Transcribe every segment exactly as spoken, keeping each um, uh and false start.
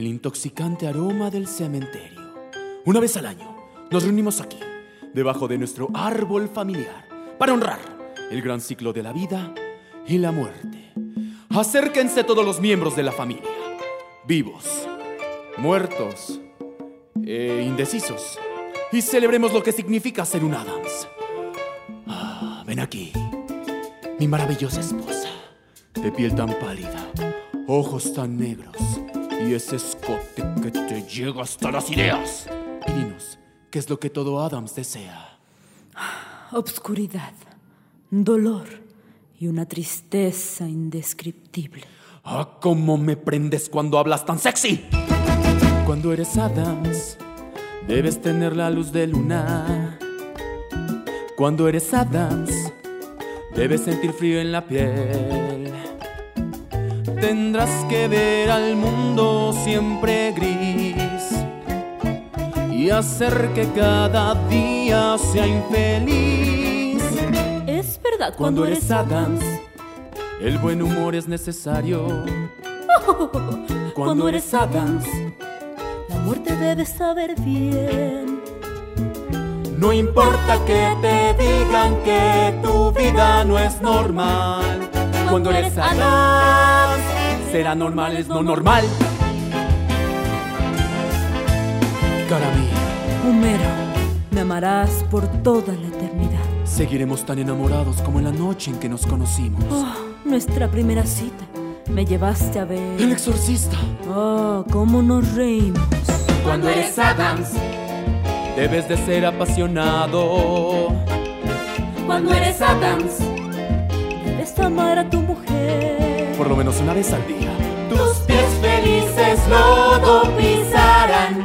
el intoxicante aroma del cementerio. Una vez al año nos reunimos aquí, debajo de nuestro árbol familiar, para honrar el gran ciclo de la vida y la muerte. Acérquense todos los miembros de la familia, vivos, muertos e indecisos, y celebremos lo que significa ser un Addams. Ah, ven aquí, mi maravillosa esposa, de piel tan pálida, ojos tan negros y ese escote que te llega hasta las ideas. Y dinos, ¿qué es lo que todo Addams desea? Obscuridad, dolor y una tristeza indescriptible. Ah, cómo me prendes cuando hablas tan sexy. Cuando eres Addams, debes tener la luz de luna. Cuando eres Addams, debes sentir frío en la piel. Tendrás que ver al mundo siempre gris y hacer que cada día sea infeliz. Es verdad, cuando, cuando eres Addams, el buen humor es necesario. Oh, cuando, cuando eres Addams, la muerte debe saber bien. No importa que te digan que tu vida no es normal. Cuando, cuando eres Addams, será normal, es no normal. Cara mía, Homero, me amarás por toda la eternidad. Seguiremos tan enamorados como en la noche en que nos conocimos. Oh, nuestra primera cita, me llevaste a ver El Exorcista. Oh, cómo nos reímos. Cuando eres Addams, debes de ser apasionado. Cuando eres Addams, debes amar a tu mujer por lo menos una vez al día. Tus pies felices lodo pisarán,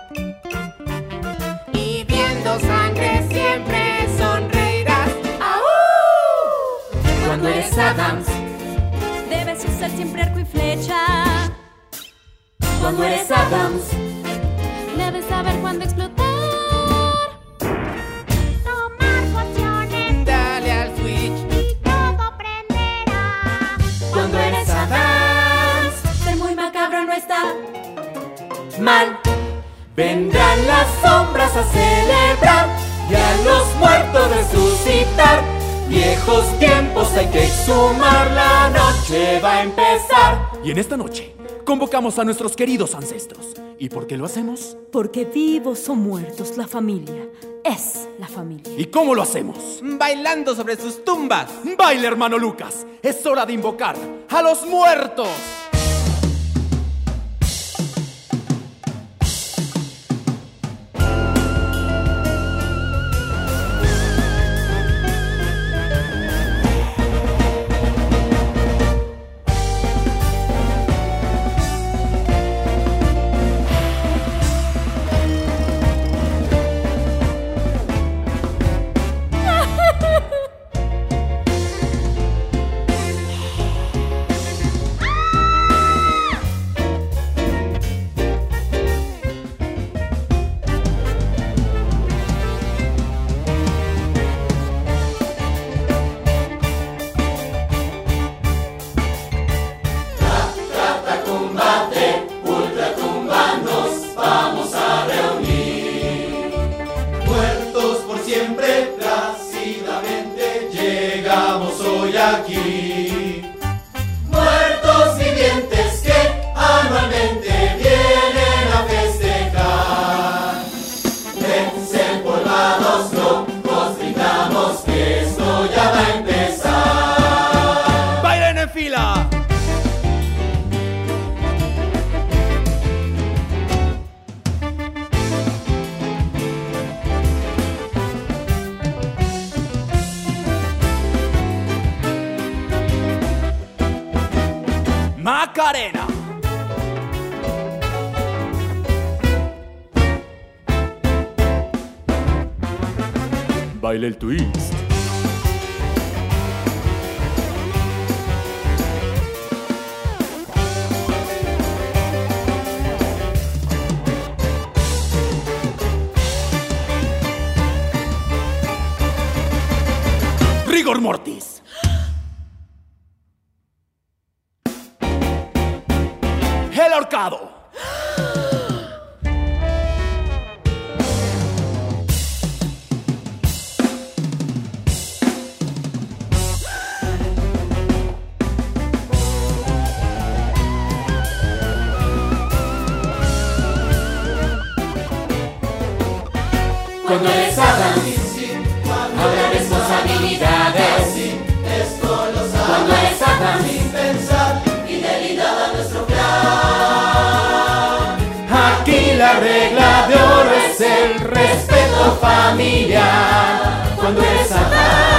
y viendo sangre siempre sonreirás. ¡Aú! Cuando eres Addams, debes usar siempre arco y flecha. Cuando eres Addams, debes saber cuándo explotar. Tomar pociones, dale al switch y todo prenderá. Cuando eres Addams, ser muy macabro no está mal. Vendrán las sombras a celebrar y a los muertos resucitar. Viejos tiempos hay que exhumar, la noche va a empezar. Y en esta noche convocamos a nuestros queridos ancestros. ¿Y por qué lo hacemos? Porque vivos o muertos, la familia es la familia. ¿Y cómo lo hacemos? bailando sobre sus tumbas. ¡Baile, hermano Lucas! Es hora de invocar a los muertos. Aquí, muertos vivientes que anualmente vienen a festejar. Desempolvados no nos brindamos que esto ya va a empezar. ¡Bailen en fila! Macarena. Baila el twist. Rigor mortis. El ahorcado. Cuando eres Adams, habrá responsabilidades. Esto lo sabes. Cuando eres Adams, sin pensar, fidelidad a nuestro plan. Aquí la regla de oro es el respeto familiar. Cuando eres Adams,